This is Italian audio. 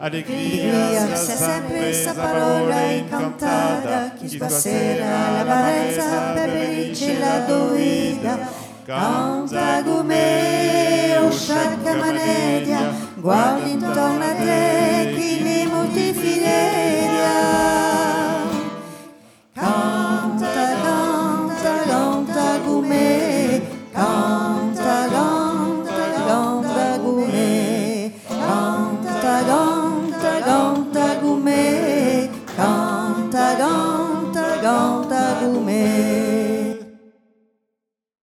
Alegria sia sempre sta parola incantata, chi stasera la varezza per benirci la dovida, canta come o sciacca manedia, guardi intorno a te.